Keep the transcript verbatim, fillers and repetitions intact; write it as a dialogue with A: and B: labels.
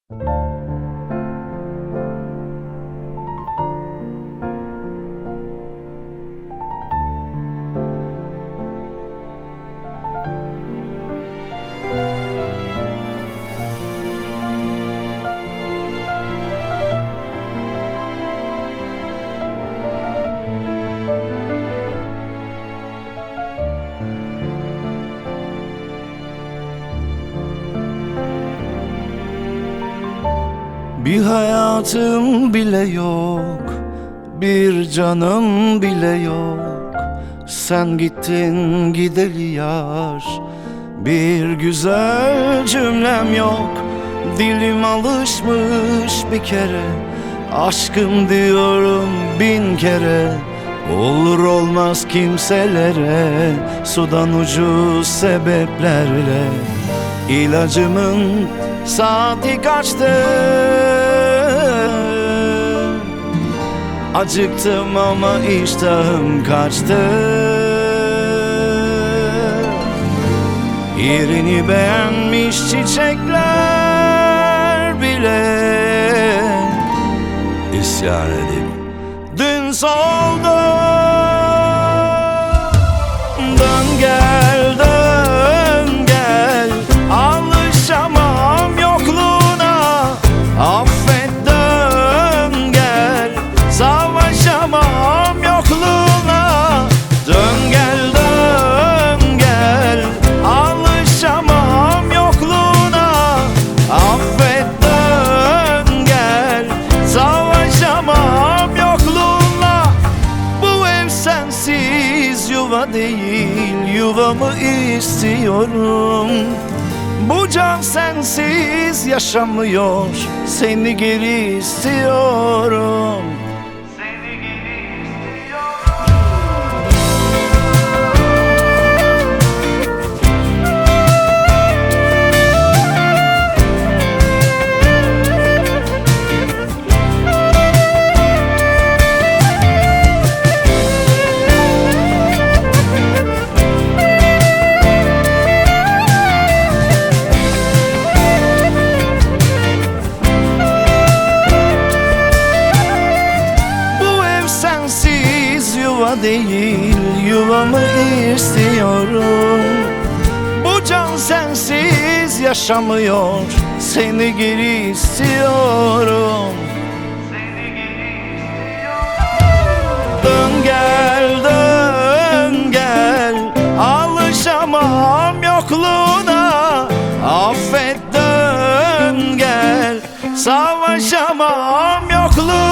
A: Bir hayatım bile yok, bir canım bile yok. Sen gittin gideli yar, bir güzel cümlem yok. Dilim alışmış bir kere, aşkım diyorum bin kere. Olur olmaz kimselere, sudan ucuz sebeplerle. İlacımın saati kaçtı, acıktım ama iştahım kaçtı. Yerini beğenmiş çiçekler bile isyan edip dün soldu. Dön gel, dön gel, alışamam yokluğuna. Affet, dön gel, savaşamam yokluğuna. Dön gel, dön gel, alışamam yokluğuna. Affet, dön gel, savaşamam yokluğuna. Bu ev sensiz yuva değil, yuvamı istiyorum. Bu can sensiz yaşamıyor, seni geri istiyorum. Seni geri istiyorum. Yuva değil, yuvamı istiyorum. Bu can sensiz yaşamıyor, seni geri istiyorum. Seni geri istiyorum. Dön gel, dön gel, alışamam yokluğuna. Affet, dön gel, savaşamam yokluğuna.